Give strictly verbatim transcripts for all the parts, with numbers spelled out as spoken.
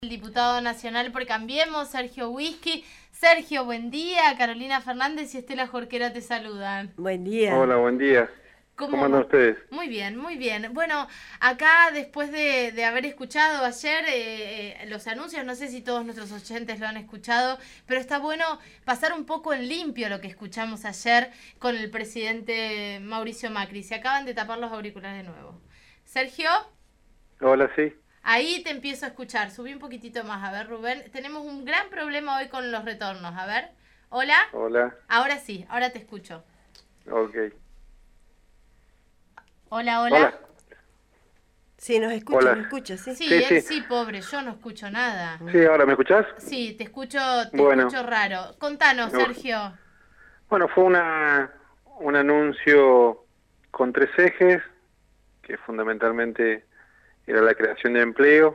El diputado nacional por Cambiemos, Sergio Whisky. Sergio, buen día. Carolina Fernández y Estela Jorquera te saludan. Buen día. Hola, buen día. ¿Cómo, ¿Cómo andan ustedes? Muy bien, muy bien. Bueno, acá después de, de haber escuchado ayer eh, eh, los anuncios, no sé si todos nuestros oyentes lo han escuchado, pero está bueno pasar un poco en limpio lo que escuchamos ayer con el presidente Mauricio Macri. Se acaban de tapar los auriculares de nuevo. Sergio. Hola, sí. Ahí te empiezo a escuchar. Subí un poquitito más. A ver, Rubén. Tenemos un gran problema hoy con los retornos. A ver. Hola. Hola. Ahora sí, ahora te escucho. Ok. Hola, hola. Hola. Sí, nos escucha, Hola. ¿me escuchas? Sí, Sí, Sí, él sí. sí. pobre. Yo no escucho nada. Sí, ahora me escuchás. Sí, te escucho, te Bueno. escucho raro. Contanos, No. Sergio. Bueno, fue una un anuncio con tres ejes, que fundamentalmente era la creación de empleo,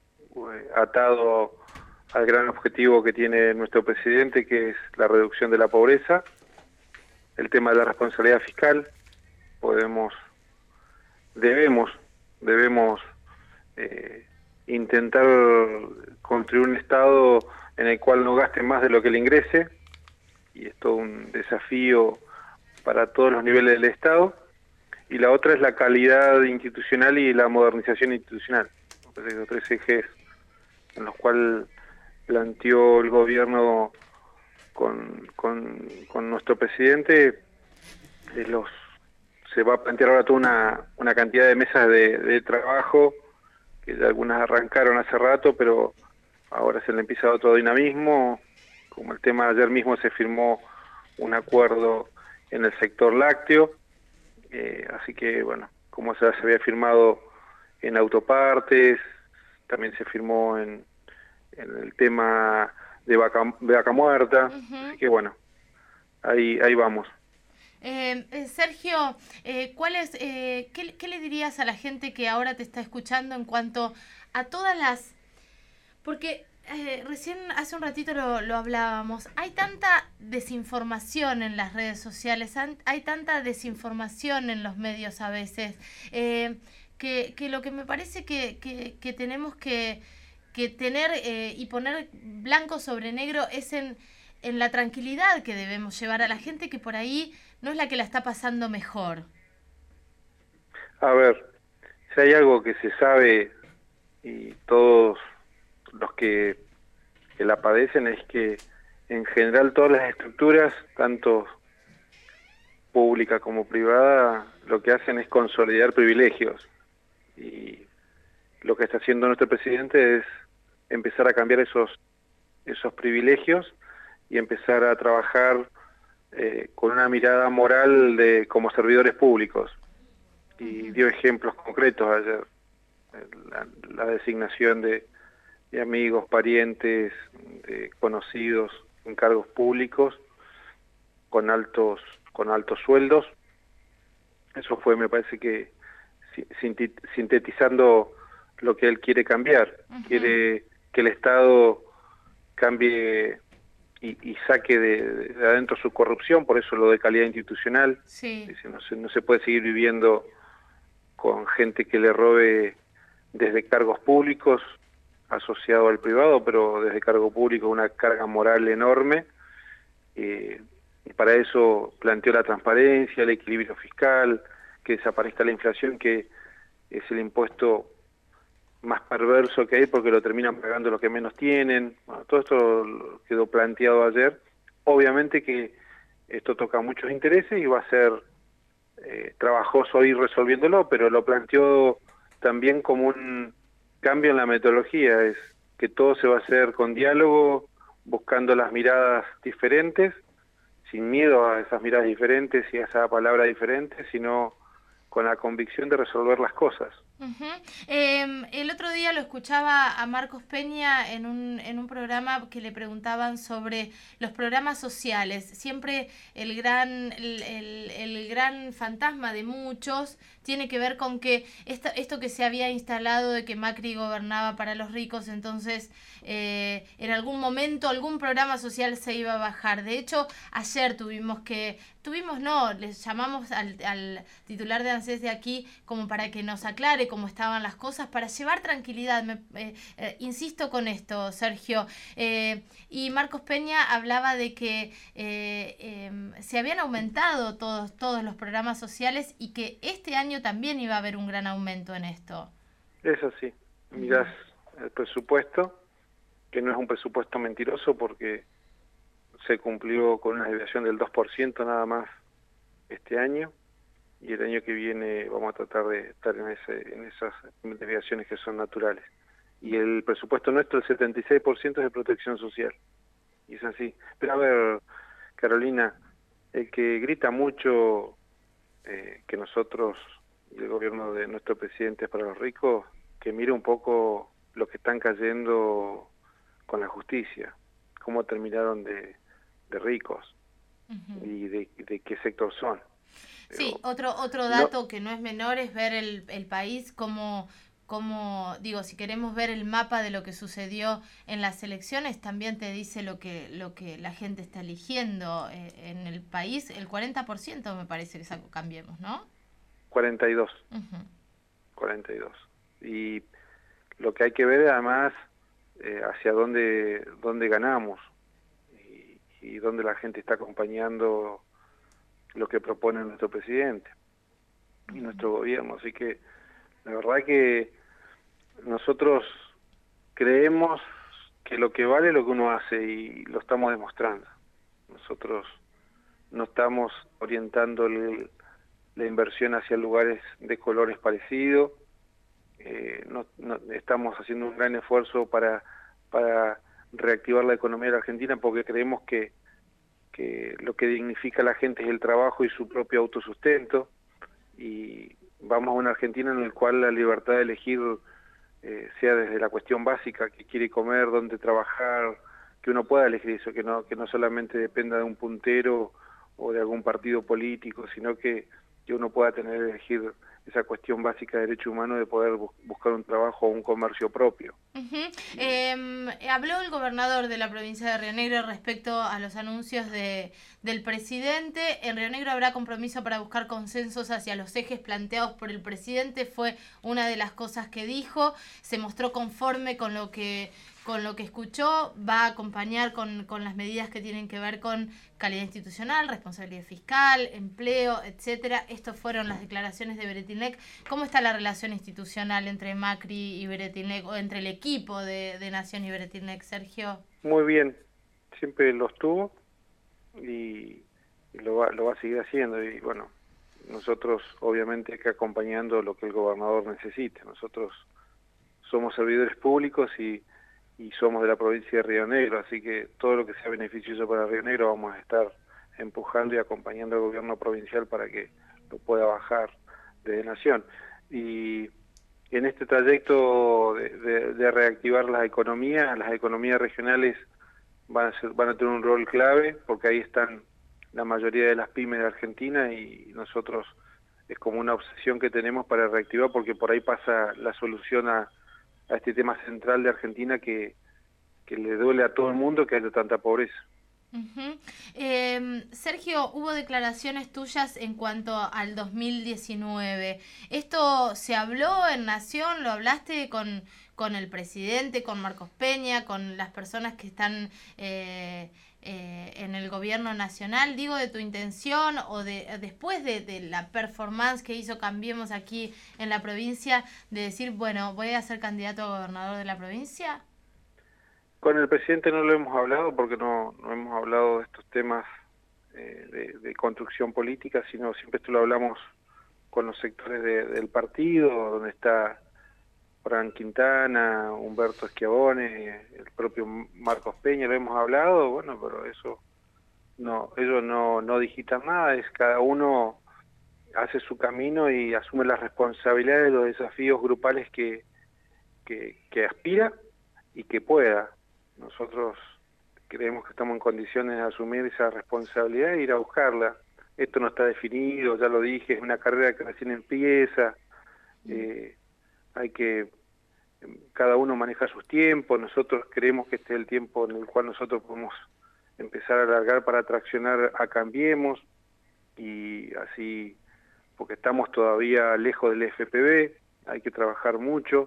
atado al gran objetivo que tiene nuestro presidente, que es la reducción de la pobreza, el tema de la responsabilidad fiscal. Podemos, debemos, debemos eh, intentar construir un Estado en el cual no gaste más de lo que le ingrese, y es todo un desafío para todos los niveles del Estado. Y la otra es la calidad institucional y la modernización institucional. Esos tres ejes en los cuales planteó el gobierno con, con, con nuestro presidente, eh, los se va a plantear ahora toda una, una cantidad de mesas de, de trabajo, que ya algunas arrancaron hace rato, pero ahora se le empieza otro dinamismo, como el tema ayer mismo se firmó un acuerdo en el sector lácteo, eh, así que bueno, como se, se había firmado en autopartes, también se firmó en, en el tema de vaca, de vaca muerta, uh-huh. Así que bueno, ahí ahí vamos. Eh, eh, Sergio, eh, ¿cuál es, eh, qué, qué le dirías a la gente que ahora te está escuchando en cuanto a todas las... Porque eh, recién hace un ratito lo, lo hablábamos, hay tanta desinformación en las redes sociales, hay tanta desinformación en los medios a veces, eh, que, que lo que me parece que, que, que tenemos que, que tener eh, y poner blanco sobre negro es en, en la tranquilidad que debemos llevar a la gente que por ahí no es la que la está pasando mejor. A ver, si hay algo que se sabe y todos los que, que la padecen es que en general todas las estructuras, tanto pública como privada, lo que hacen es consolidar privilegios. Y lo que está haciendo nuestro presidente es empezar a cambiar esos, esos privilegios y empezar a trabajar Eh, con una mirada moral de como servidores públicos, y dio ejemplos concretos ayer, la, la designación de, de amigos, parientes, de conocidos en cargos públicos con altos con altos sueldos. Eso fue, me parece que sintetizando lo que él quiere cambiar. Uh-huh. Quiere que el Estado cambie Y, y saque de, de adentro su corrupción, por eso lo de calidad institucional. Sí. Dice, no, se, no se puede seguir viviendo con gente que le robe desde cargos públicos asociado al privado, pero desde cargo público una carga moral enorme, eh, y para eso planteó la transparencia, el equilibrio fiscal, que desaparezca la inflación, que es el impuesto más perverso que hay porque lo terminan pagando los que menos tienen. Bueno, todo esto quedó planteado ayer. Obviamente que esto toca muchos intereses y va a ser eh, trabajoso ir resolviéndolo, pero lo planteó también como un cambio en la metodología, es que todo se va a hacer con diálogo, buscando las miradas diferentes, sin miedo a esas miradas diferentes y a esa palabra diferente, sino con la convicción de resolver las cosas. Uh-huh. Eh, el otro día lo escuchaba a Marcos Peña en un, en un programa que le preguntaban sobre los programas sociales. Siempre el gran, el, el, el gran fantasma de muchos tiene que ver con que esta, esto que se había instalado de que Macri gobernaba para los ricos, entonces eh, en algún momento algún programa social se iba a bajar. De hecho, ayer tuvimos que, tuvimos no, les llamamos al, al titular de ANSES de aquí como para que nos aclare de cómo estaban las cosas, para llevar tranquilidad. Me, eh, eh, insisto con esto, Sergio. Eh, y Marcos Peña hablaba de que eh, eh, se habían aumentado todos, todos los programas sociales y que este año también iba a haber un gran aumento en esto. Es así. Mirás el presupuesto, que no es un presupuesto mentiroso porque se cumplió con una desviación del dos por ciento nada más este año, y el año que viene vamos a tratar de estar en, ese, en esas desviaciones que son naturales. Y el presupuesto nuestro, el setenta y seis por ciento es de protección social. Y es así. Pero a ver, Carolina, el que grita mucho eh, que nosotros y el gobierno de nuestro presidente es para los ricos, que mire un poco lo que están cayendo con la justicia, cómo terminaron de, de ricos. Uh-huh. y de, de qué sector son. Pero sí, otro otro dato no, que no es menor es ver el, el país como, como, digo, si queremos ver el mapa de lo que sucedió en las elecciones, también te dice lo que lo que la gente está eligiendo eh, en el país. El cuarenta por ciento me parece que saco, cambiemos, ¿no? cuarenta y dos. Uh-huh. cuarenta y dos. Y lo que hay que ver es además eh, hacia dónde, dónde ganamos. Y donde la gente está acompañando lo que propone nuestro presidente y nuestro gobierno. Así que la verdad que nosotros creemos que lo que vale es lo que uno hace y lo estamos demostrando. Nosotros no estamos orientando el, la inversión hacia lugares de colores parecidos, eh, no, no, estamos haciendo un gran esfuerzo para, para reactivar la economía de la Argentina porque creemos que, que lo que dignifica a la gente es el trabajo y su propio autosustento, y vamos a una Argentina en la cual la libertad de elegir eh, sea desde la cuestión básica, que quiere comer, dónde trabajar, que uno pueda elegir eso, que no, que no solamente dependa de un puntero o de algún partido político, sino que, que uno pueda tener elegir esa cuestión básica de derecho humano de poder bu- buscar un trabajo o un comercio propio. Uh-huh. Eh, habló el gobernador de la provincia de Río Negro respecto a los anuncios de, del presidente. En Río Negro habrá compromiso para buscar consensos hacia los ejes planteados por el presidente, fue una de las cosas que dijo. Se mostró conforme con lo que con lo que escuchó, va a acompañar con, con las medidas que tienen que ver con calidad institucional, responsabilidad fiscal, empleo, etcétera. Estas fueron las declaraciones de Beretilnec. ¿Cómo está la relación institucional entre Macri y Beretilnec, o entre el equipo de, de Nación y Beretilnec, Sergio? Muy bien, siempre lo estuvo y, y lo, va, lo va a seguir haciendo. Y bueno, nosotros obviamente que acompañando lo que el gobernador necesite. Nosotros somos servidores públicos y y somos de la provincia de Río Negro, así que todo lo que sea beneficioso para Río Negro vamos a estar empujando y acompañando al gobierno provincial para que lo pueda bajar desde Nación. Y en este trayecto de, de, de reactivar las economías, las economías regionales van a ser, van a tener un rol clave, porque ahí están la mayoría de las pymes de Argentina, y nosotros es como una obsesión que tenemos para reactivar, porque por ahí pasa la solución a a este tema central de Argentina que, que le duele a todo el mundo, que haya tanta pobreza. Uh-huh. eh, Sergio, hubo declaraciones tuyas en cuanto al dos mil diecinueve. ¿Esto se habló en Nación? ¿Lo hablaste con, con el presidente, con Marcos Peña, con las personas que están eh, eh, en el gobierno nacional? Digo, de tu intención o de después de, de la performance que hizo Cambiemos aquí en la provincia, de decir, bueno, voy a ser candidato a gobernador de la provincia. Con el presidente no lo hemos hablado porque no, no hemos hablado de estos temas eh, de, de construcción política, sino siempre esto lo hablamos con los sectores de, del partido, donde está Fran Quintana, Humberto Schiavone, el propio Marcos Peña, lo hemos hablado, bueno, pero eso no, ellos no, no digitan nada, es cada uno hace su camino y asume las responsabilidades de los desafíos grupales que, que, que aspira y que pueda. Nosotros creemos que estamos en condiciones de asumir esa responsabilidad e ir a buscarla. Esto no está definido, ya lo dije, es una carrera que recién empieza, eh, hay que, cada uno maneja sus tiempos, nosotros creemos que este es el tiempo en el cual nosotros podemos empezar a alargar para traccionar a Cambiemos, y así, porque estamos todavía lejos del F P V, hay que trabajar mucho,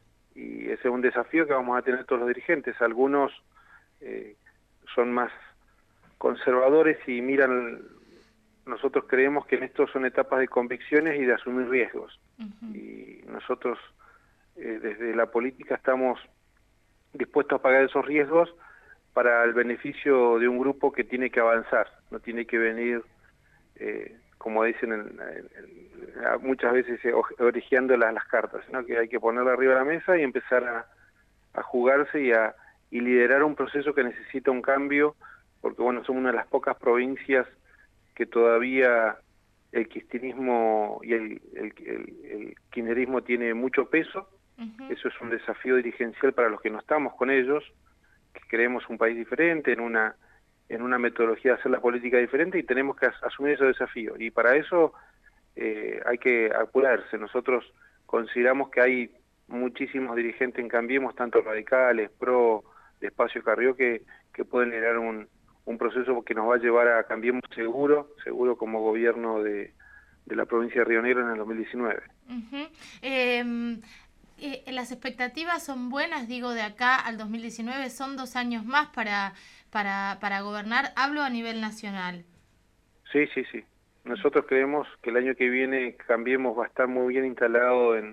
y ese es un desafío que vamos a tener todos los dirigentes. Algunos eh, son más conservadores y miran, nosotros creemos que en esto son etapas de convicciones y de asumir riesgos. Uh-huh. Y nosotros eh, desde la política estamos dispuestos a pagar esos riesgos para el beneficio de un grupo que tiene que avanzar, no tiene que venir, eh, como dicen en, en, en, muchas veces, eh, orejeando las, las cartas, sino que hay que ponerla arriba de la mesa y empezar a, a jugarse y a y liderar un proceso que necesita un cambio, porque bueno, somos una de las pocas provincias que todavía el kirchnerismo y el, el, el, el kirchnerismo tiene mucho peso. Uh-huh. Eso es un desafío dirigencial para los que no estamos con ellos, que queremos un país diferente, en una en una metodología de hacer la política diferente, y tenemos que as asumir ese desafío. Y para eso eh, hay que apurarse. Nosotros consideramos que hay muchísimos dirigentes en Cambiemos, tanto radicales, pro, de Espacio Carrió, que, que pueden liderar un, un proceso que nos va a llevar a Cambiemos seguro, seguro como gobierno de, de la provincia de Río Negro en el dos mil diecinueve. Uh-huh. eh... Eh, las expectativas son buenas, digo, de acá al dos mil diecinueve, son dos años más para, para, para gobernar, hablo a nivel nacional. Sí, sí, sí. Nosotros creemos que el año que viene Cambiemos va a estar muy bien instalado en,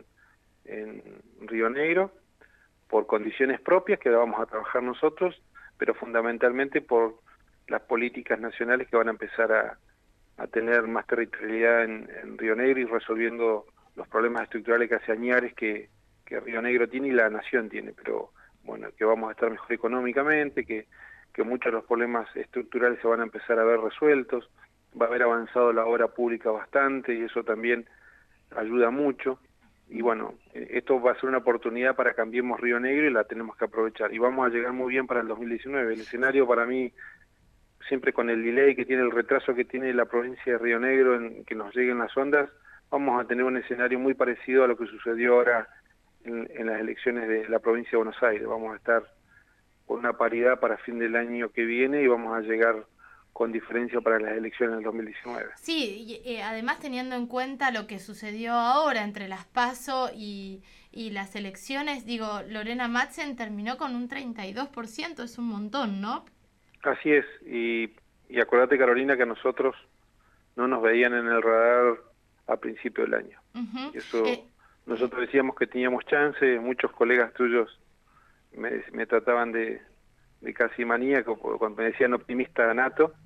en Río Negro, por condiciones propias que vamos a trabajar nosotros, pero fundamentalmente por las políticas nacionales que van a empezar a, a tener más territorialidad en, en Río Negro y resolviendo los problemas estructurales que hace añares que que Río Negro tiene y la nación tiene, pero bueno, que vamos a estar mejor económicamente, que, que muchos de los problemas estructurales se van a empezar a ver resueltos, va a haber avanzado la obra pública bastante y eso también ayuda mucho, y bueno, esto va a ser una oportunidad para Cambiemos Río Negro y la tenemos que aprovechar, y vamos a llegar muy bien para el dos mil diecinueve. El escenario para mí, siempre con el delay que tiene, el retraso que tiene la provincia de Río Negro en que nos lleguen las ondas, vamos a tener un escenario muy parecido a lo que sucedió ahora En, en las elecciones de la provincia de Buenos Aires. Vamos a estar con una paridad para fin del año que viene y vamos a llegar con diferencia para las elecciones del dos mil diecinueve. Sí, y, eh, además teniendo en cuenta lo que sucedió ahora entre las PASO y, y las elecciones, digo, Lorena Madsen terminó con un treinta y dos por ciento, es un montón, ¿no? Así es, y, y acuérdate, Carolina, que a nosotros no nos veían en el radar a principio del año. Uh-huh. Eso... Eh... Nosotros decíamos que teníamos chance, muchos colegas tuyos me, me trataban de, de casi maníaco cuando me decían optimista nato,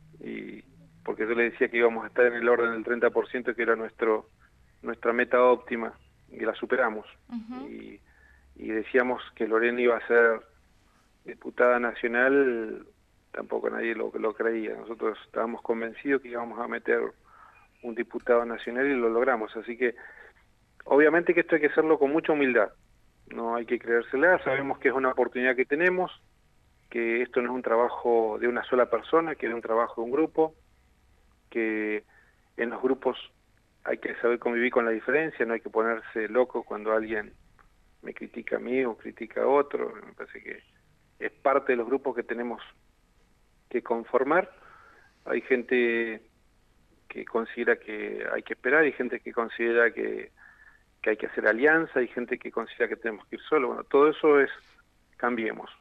y porque yo le decía que íbamos a estar en el orden del treinta por ciento, que era nuestro nuestra meta óptima, y la superamos. Uh-huh. y, y decíamos que Lorena iba a ser diputada nacional, tampoco nadie lo, lo creía. Nosotros estábamos convencidos que íbamos a meter un diputado nacional y lo logramos, así que obviamente que esto hay que hacerlo con mucha humildad, no hay que creérsela, sabemos que es una oportunidad que tenemos, que esto no es un trabajo de una sola persona, que es un trabajo de un grupo, que en los grupos hay que saber convivir con la diferencia, no hay que ponerse loco cuando alguien me critica a mí o critica a otro. Me parece que es parte de los grupos que tenemos que conformar. Hay gente que considera que hay que esperar, hay gente que considera que que hay que hacer alianza, hay gente que considera que tenemos que ir solo. Bueno, todo eso es Cambiemos,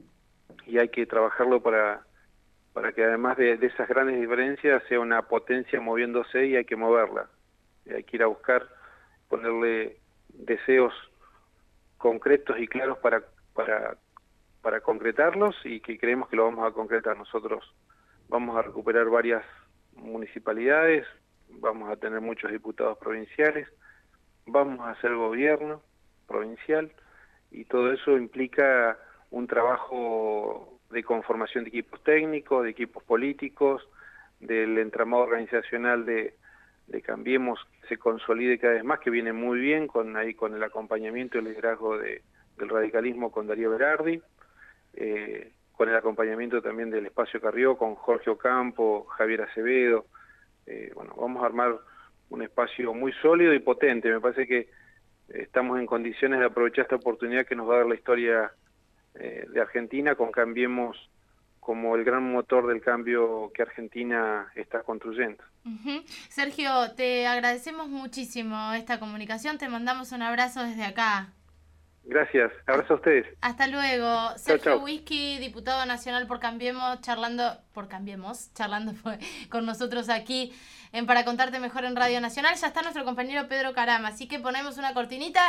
y hay que trabajarlo para para que además de, de esas grandes diferencias sea una potencia moviéndose, y hay que moverla, y hay que ir a buscar, ponerle deseos concretos y claros para para para concretarlos, y que creemos que lo vamos a concretar. Nosotros vamos a recuperar varias municipalidades, vamos a tener muchos diputados provinciales, vamos a hacer gobierno provincial, y todo eso implica un trabajo de conformación de equipos técnicos, de equipos políticos, del entramado organizacional de, de Cambiemos, que se consolide cada vez más, que viene muy bien con ahí con el acompañamiento y el liderazgo de, del radicalismo con Darío Berardi, eh, con el acompañamiento también del Espacio Carrió, con Jorge Ocampo, Javier Acevedo. Eh, bueno, vamos a armar un espacio muy sólido y potente. Me parece que estamos en condiciones de aprovechar esta oportunidad que nos va a dar la historia eh, de Argentina, con Cambiemos como el gran motor del cambio que Argentina está construyendo. Uh-huh. Sergio, te agradecemos muchísimo esta comunicación, te mandamos un abrazo desde acá. Gracias, abrazo a ustedes. Hasta luego. Sergio chau. Whisky, diputado nacional por Cambiemos, charlando, por Cambiemos, charlando con nosotros aquí en Para Contarte Mejor en Radio Nacional. Ya está nuestro compañero Pedro Carama, así que ponemos una cortinita.